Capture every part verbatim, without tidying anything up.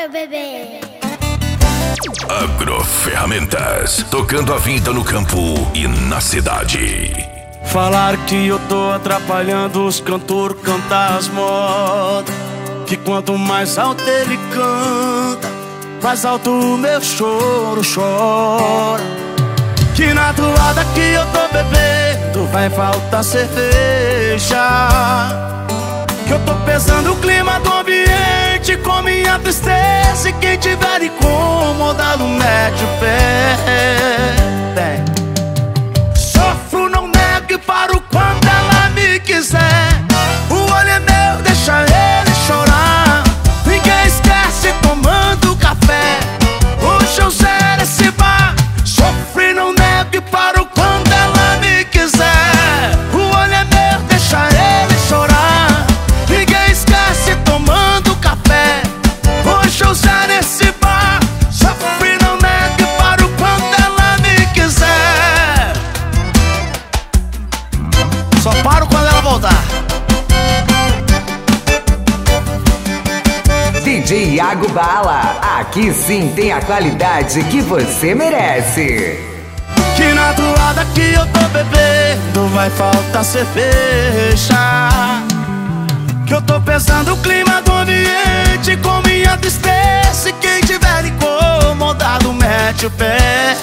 meu bebê. Agroferramentas, tocando a vida no campo e na cidade. Falaram que eu tô atrapalhando os cantores cantar as modas, que quanto mais alto ele canta, mais alto o meu choro chora. Que na toada que eu tô bebendo vai faltar cerveja, que eu tô pesando o clima do ambiente com minha tristeza, e quem tiver incomodado mete o pé. Bem, sofro, não nego e paro quando ela me quiser. O olho é meu, deixa ele chorar. Ninguém esquece tomando café. Hoje eu zero esse bar. Sofro, não nego e paro quando ela me quiser. O olho é meu, deixa ele chorar. Ninguém esquece tomando café. Hoje eu zero esse bar. Sofro, não nego e paro quando ela me quiser. Só paro quando ela voltar. D J Iago Bala, aqui sim tem a qualidade que você merece. Que na toada que eu tô bebendo vai faltar cerveja, que eu tô pesando o clima do ambiente com minha tristeza, e quem tiver incomodado mete o pé.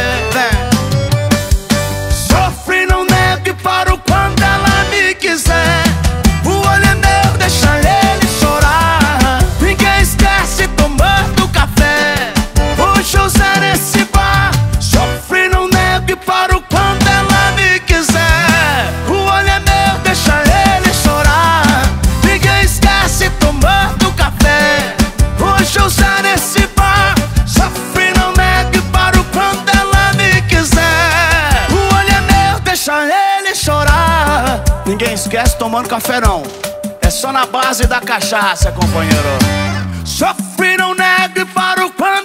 Sofre, não nego e paro quando ela me quiser. O olho é meu, deixa ele chorar. Ninguém esquece tomando café. Hoje eu zero esse bar. Sofre, não nego e paro quando ela me quiser. O olho é meu, deixa ele chorar. Ninguém esquece tomando café. Hoje eu zero esse bar. Sofre, não nego e paro quando ela me quiser. O olho é meu, deixa ele chorar. Ninguém esquece tomando café não, é só na base da cachaça, companheiro. Sofre, não nego e paro quando